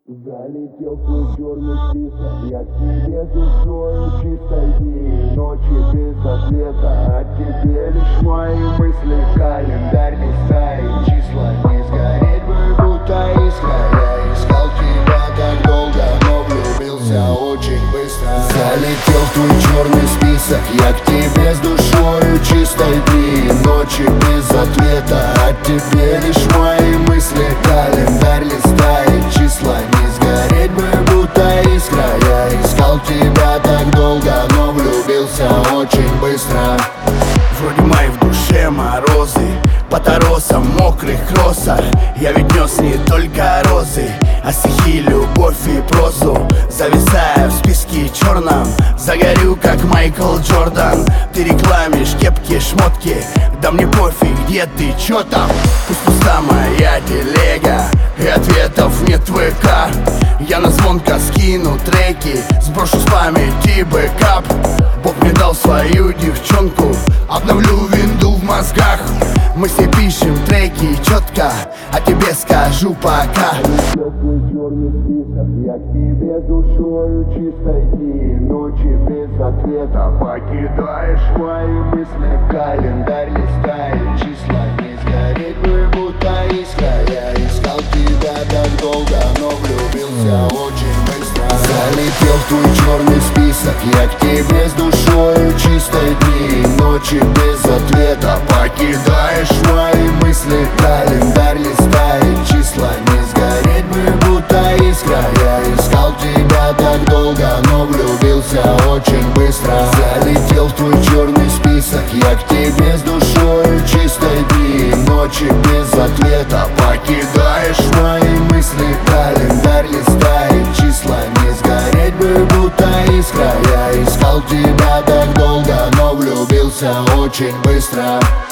Залетел в твой черный список, я к тебе душою чистой, дни и ночи без ответа. О тебе лишь мои мысли, календарь листает числа. Не сгореть бы, будто искра. Я искал тебя так долго, но влюбился очень быстро. Залетел в твой черный список, я к тебе с душою чистой, дни и ночи без ответа. О тебе лишь мои мысли, календарь листает числа. Тебя так долго, но влюбился очень быстро. Вроде май в душе морозы, по торосам мокрых кроссах. Я ведь нес не только розы, а стихи, любовь и прозу. Зависая в списке черном, загорю как Майкл Джордан. Ты рекламишь кепки, шмотки, да мне пофиг, где ты, чё там. Пусть пуста моя телега, и ответов нет в ВК. Я на звонко скину треки, сброшу с памяти бэкап. Бог мне дал свою девчонку, обновлю винду в мозгах. Мы с ней пишем треки четко, а тебе скажу пока. Я к тебе душою чистой, дни и ночи без ответа. Покидаешь мои мысли, календарь листает числа. Не сгореть бы, будто искра. Я искал тебя так долго, но влюбился очень быстро. Залетел в твой черный список, я к тебе с душою чистой, дни и ночи без ответа. Покидаешь мои мысли, календарь листает числа. Не сгореть бы, будто искра. Я искал тебя так долго, но влюбился очень быстро. Залетел в твой черный список, я к тебе с душою чистой, дни и ночи без ответа. Покидаешь мои мысли, календарь листает числа. Не сгореть бы, будто искра. Я искал тебя так долго, но влюбился очень быстро.